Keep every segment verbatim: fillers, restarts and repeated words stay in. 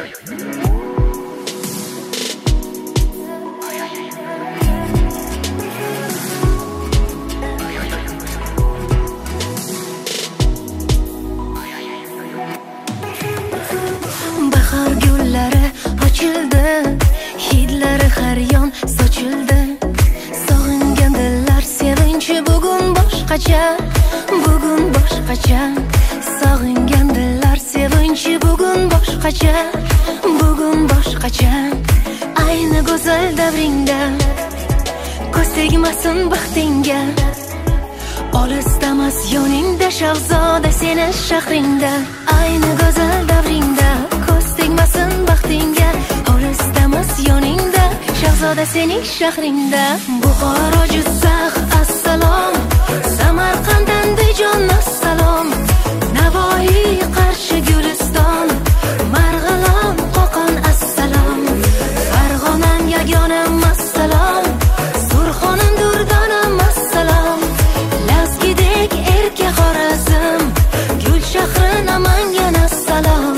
Bahor gullari ochildi, hidlari har yon sochildi. Sog'ingan dillar sevinchi bugun boshqacha, bugun boshqacha. Sog'ingan dillar sevinchi bugun boshqacha, bugun boshqacha. Ayni go'zal davringda ko'z tegmasin baxtingga. Olisdamas yoningda shahzoda seni shahringda. Ayni go'zal davringda ko'z tegmasin baxtingga. Olisdamas yoningda shahzoda sening shahringda. Buxoro Jizzax assalom, Samarqand Andijon assalom, Navoiy Qarshi Guliston, Marg'ilon Qo'qon assalom, Farg'onam yagonam assalom, Surxonam Durdonam assalom, Lazgidek erka Xorazm, Gul shahri Namangan assalom.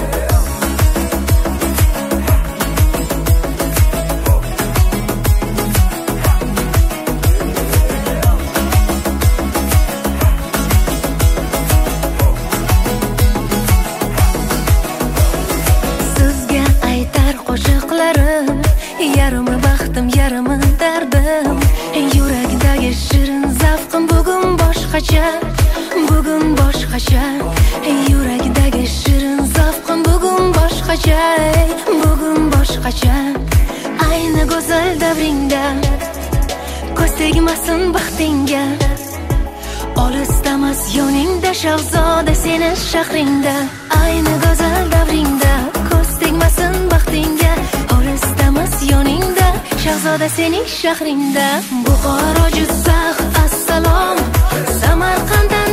Yarimi baxtim, yarimi dardim. Yurakdagi shirin zavqim bugun boshqacha, bugun boshqacha. Yurakdagi shirin zavqim bugun boshqacha, bugun boshqacha. Ayni go'zal davringda ko'z tegmasin baxtingga. Olisdamas yoningda shahzoda seni shahringda. Ayni go'zal davringda ko'z tegmasin baxtingga. Olisdamas yoningda shahzoda sening shahringda. Buxoro Jizzax assalom, Samarqand